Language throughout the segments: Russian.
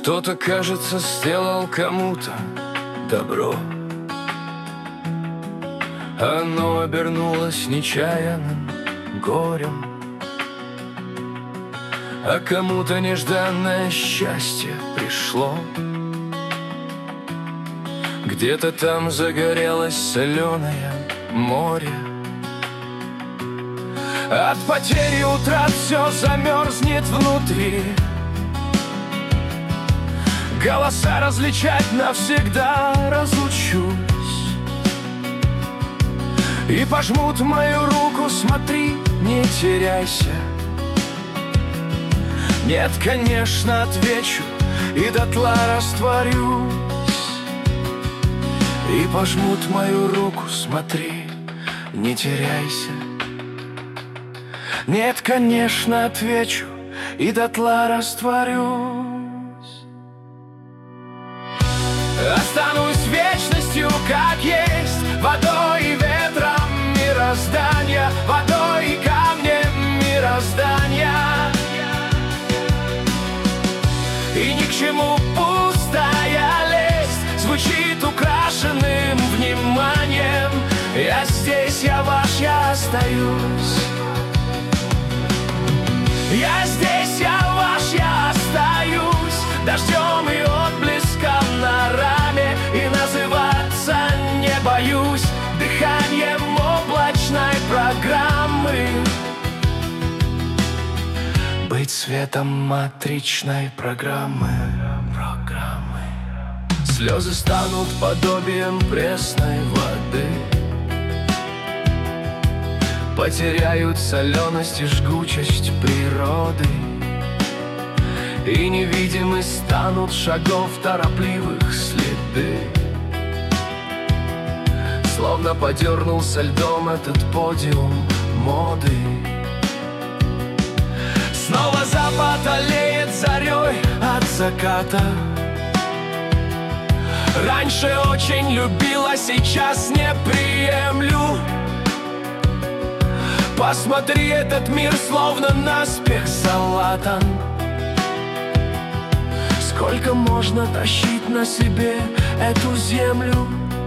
Кто-то, кажется, сделал кому-то добро. Оно обернулось нечаянным горем, а кому-то нежданное счастье пришло. Где-то там загорелось соленое море. От потери утрат все замерзнет внутри. Голоса различать навсегда разучусь. И пожмут мою руку, смотри, не теряйся. Нет, конечно, отвечу и дотла растворюсь. И пожмут мою руку, смотри, не теряйся. Нет, конечно, отвечу и дотла растворюсь. Останусь вечностью, как есть, водой и ветром мироздания, водой и камнем мироздания. И ни к чему пустая лесть звучит украшенным вниманием. Я здесь, я ваш, я остаюсь. Я здесь, я ваш, я остаюсь. Дождем и отблеском на раме. И называться не боюсь дыханием облачной программы. Быть светом матричной программы. Слезы станут подобием пресной воды. Потеряют соленость и жгучесть природы. И невидимы станут шагов торопливых следы. Словно подернулся льдом этот подиум моды. Снова запад аллеет зарей от заката. Раньше очень любила, сейчас не приемлю. Посмотри, этот мир словно наспех залатан. Сколько можно тащить на себе эту землю?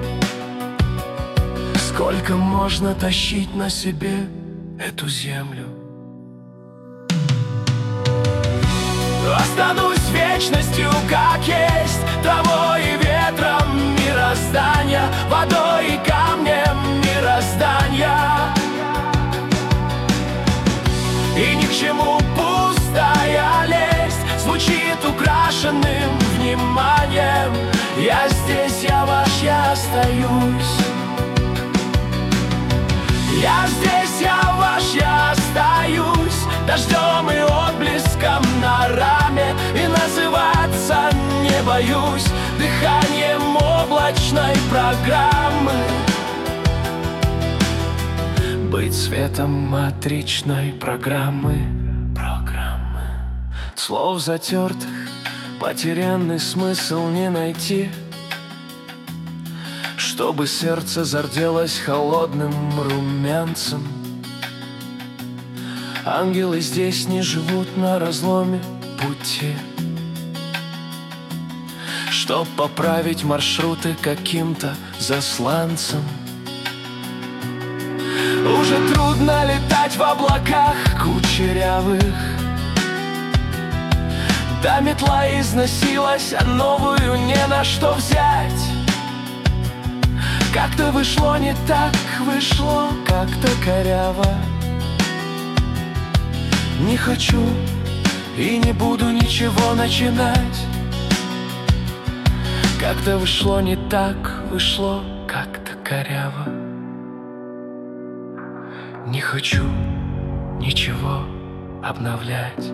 Сколько можно тащить на себе эту землю? Останусь вечностью, как есть, травой и ветром мироздания, водой и камнем мироздания. И ни к чему пустая лесть звучит украшенным вниманием. Я здесь, я ваш, я остаюсь. Я здесь, я ваш, я остаюсь. Дождем и отблеском на раме. И называться не боюсь дыханием облачной программы. Быть светом матричной программы. Слов затертых, потерянный смысл не найти. Чтобы сердце зарделось холодным румянцем. Ангелы здесь не живут на разломе пути. Чтоб поправить маршруты каким-то засланцам. Уже трудно летать в облаках кучерявых. Да, метла износилась, а новую не на что взять. Как-то вышло не так, вышло как-то коряво. Не хочу и не буду ничего начинать. Как-то вышло не так, вышло как-то коряво. Не хочу ничего обновлять.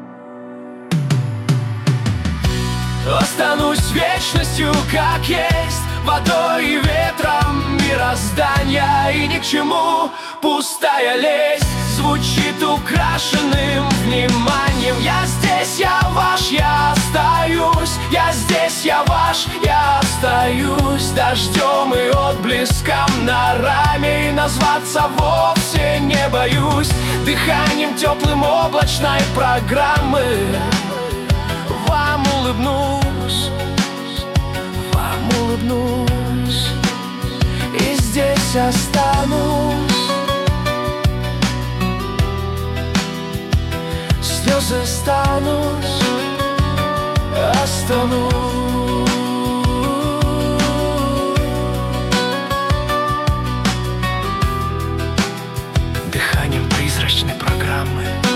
Останусь вечностью, как есть, водой и ветром мироздания. И ни к чему пустая лесть звучит украшенным вниманием. Я здесь, я ваш, я остаюсь. Я здесь, я ваш, я остаюсь. Дождем и отблеском на раме. И назваться вовсе не боюсь дыханием теплым облачной программы. Вам улыбаюсь. улыбнусь, вам улыбнусь, и здесь останусь. Слезы останусь, останусь. Дыханием призрачной программы